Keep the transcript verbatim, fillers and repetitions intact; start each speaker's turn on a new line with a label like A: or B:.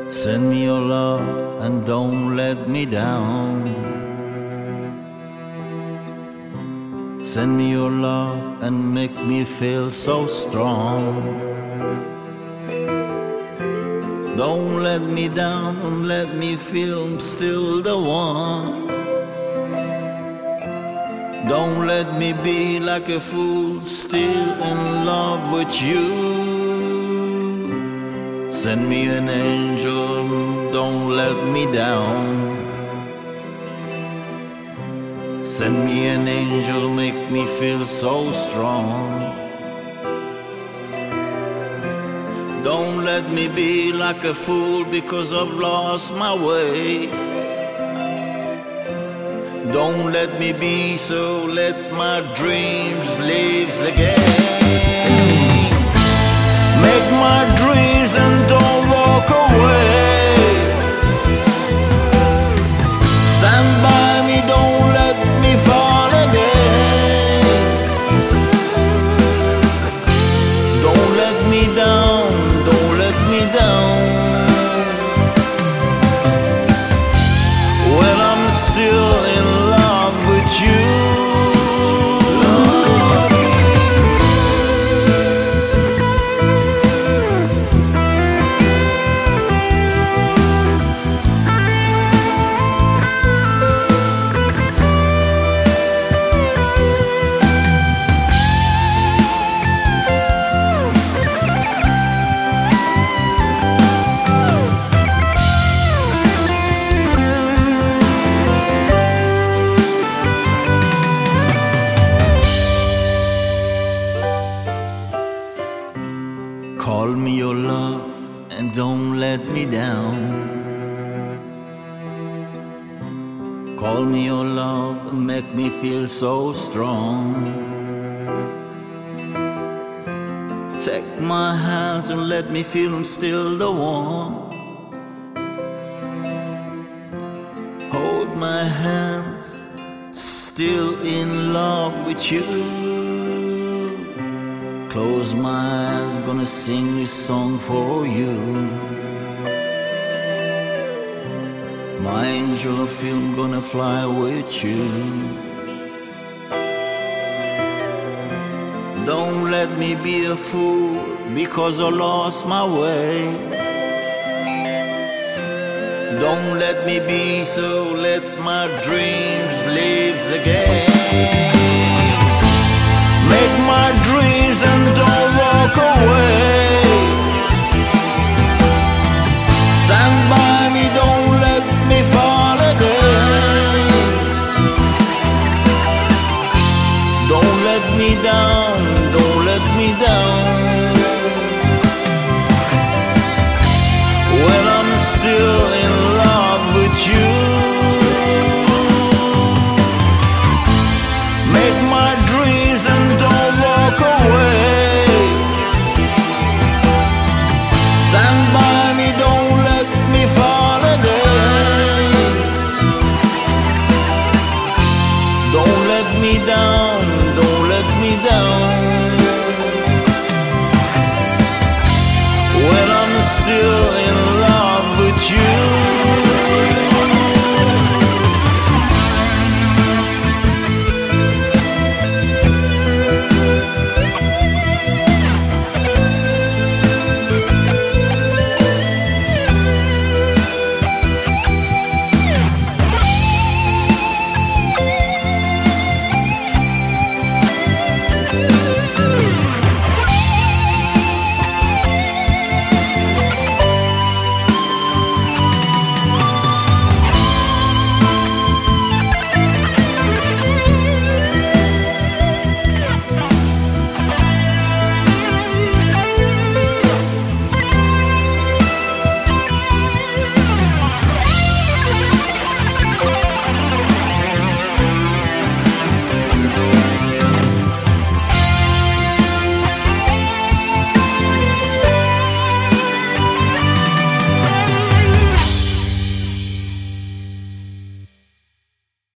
A: Send me your love and don't let me down. Send me your love and make me feel so strong. Don't let me down and let me feel I'm still the one. Don't let me be like a fool, still in love with you. Send me an angel, don't let me down. Send me an angel, make me feel so strong. Don't let me be like a fool because I've lost my way. Don't let me be, so let my dreams live again. Make my dreams and don't walk away. Stand by me, don't let me fall again. Don't let me down, don't let me down. Well, I'm still in love with you. Call me your love and don't let me down. Call me your love and make me feel so strong. Take my hands and let me feel I'm still the one. Hold my hands, still in love with you. Close my eyes, gonna sing this song for you. My angel of film, gonna fly with you. Don't let me be a fool because I lost my way. Don't let me be, so let my dreams live again. Make my dreams and don't walk away.